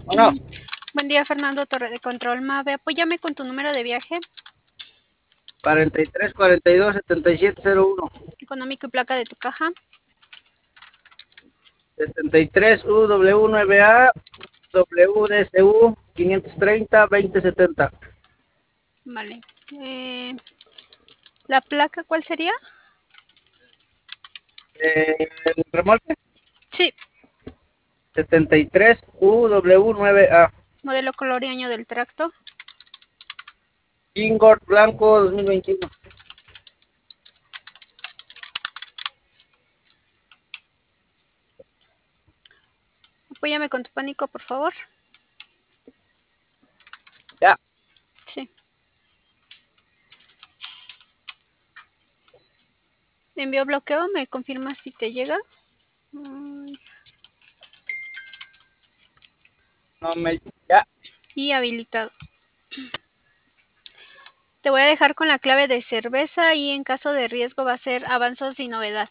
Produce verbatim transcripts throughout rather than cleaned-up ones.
Bueno, Buen día, Fernando Torre de Control Mave. Apóyame con tu número de viaje, cuarenta y tres, cuarenta y dos, setenta y siete, cero uno. económico y placa de tu caja. setenta y tres U W nueve A W D S U quinientos treinta, veinte setenta. Vale. Eh, ¿La placa cuál sería? Eh, el remolque Sí. setenta y tres U W nueve A. Modelo, color y año del tracto. Ingord blanco dos mil veintiuno. Apóyame con tu pánico, por favor. Ya. Sí. Envío bloqueo, ¿me confirmas si te llega? No me. Ya. Y habilitado. Te voy a dejar con la clave de cerveza y en caso de riesgo va a ser avanzos y novedad.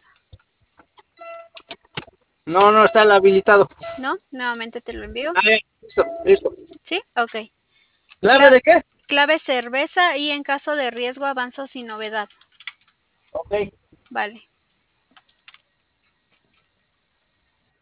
No, no está el habilitado. ¿No? Nuevamente te lo envío. Ah, bien. Listo, listo. ¿Sí? Ok. ¿Clave Cla de qué? clave cerveza y en caso de riesgo avanzos y novedad. Ok. Vale.